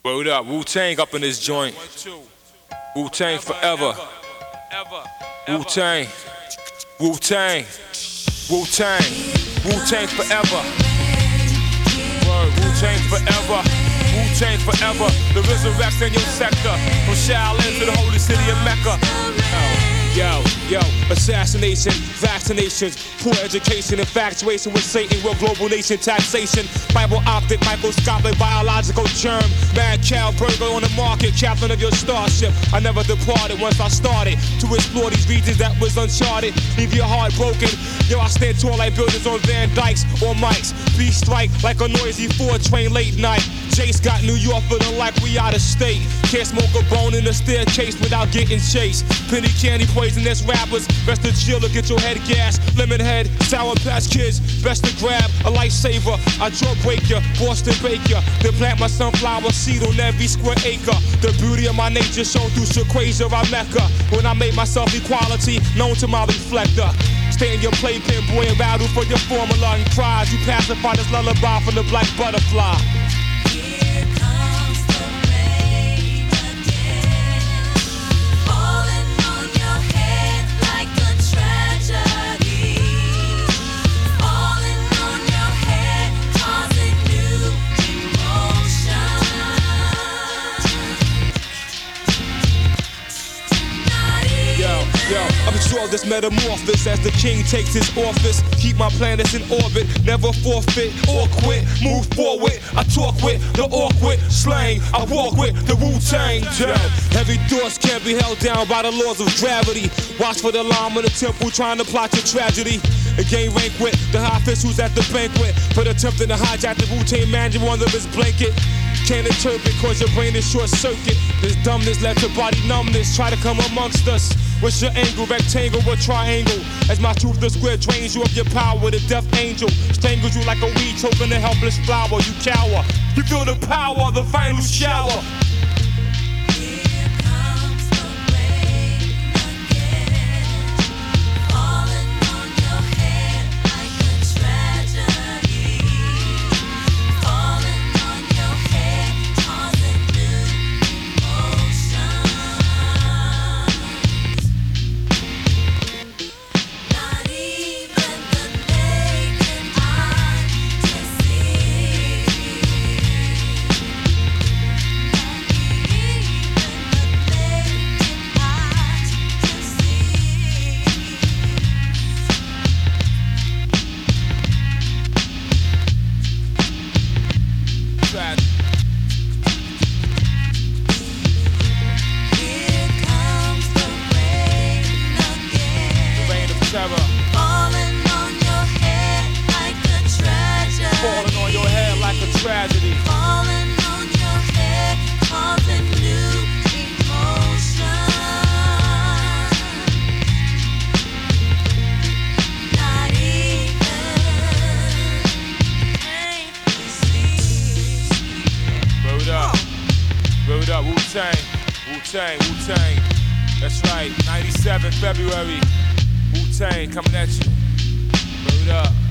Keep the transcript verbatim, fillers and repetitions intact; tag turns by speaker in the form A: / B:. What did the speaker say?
A: Word up, Wu-Tang up in this joint. Wu-Tang forever. Wu-Tang. Wu-Tang. Wu-Tang. Wu-Tang forever. Word, Wu-Tang forever. Wu-Tang forever. The resurrect in your sector. From Shaolin to the holy city of Mecca. Yo, yo, assassination, vaccinations, poor education, infatuation with Satan, world global nation, taxation, Bible optic, microscopic, biological germ, mad cow burger on the market, captain of your starship. I never departed once I started to explore these regions that was uncharted. Leave your heart broken. Yo, I stand tall like buildings on Van Dykes or Mikes. Beat strike like a noisy Ford train late night. Jace got New York feeling like we out of state. Can't smoke a bone in the staircase without getting chased. Penny candy poisonous rappers. Best to chill or get your head gas. Lemon head, Sour Patch Kids. Best to grab a lifesaver. I jaw break ya, Boston bake ya. Then plant my sunflower seed on every square acre. The beauty of my nature shown through Shaquasia, I Mecca. When I made myself equality known to my reflector. Stay in your playpen, boy, and battle for your formula and cries. You pacify this lullaby from the black butterfly. Absorb this metamorphosis as the king takes his office. Keep my planets in orbit, never forfeit or quit. Move forward, I talk with the awkward slang. I walk with the Wu-Tang. Heavy thoughts can't be held down by the laws of gravity. Watch for the llama in the temple trying to plot your tragedy. And gain rank with the high officials at the banquet for attempting to hijack the Wu-Tang manual under his blanket. Can't interpret cause your brain is short circuit. This dumbness left your body numbness. Try to come amongst us. What's your angle, rectangle or triangle? As my toothless square drains you of your power, the death angel strangles you like a weed choking a helpless flower. You cower, you feel the power of the final shower. Word up, Wu-Tang, Wu-Tang, Wu-Tang. That's right, ninety-seven February. Wu-Tang coming at you. Word up.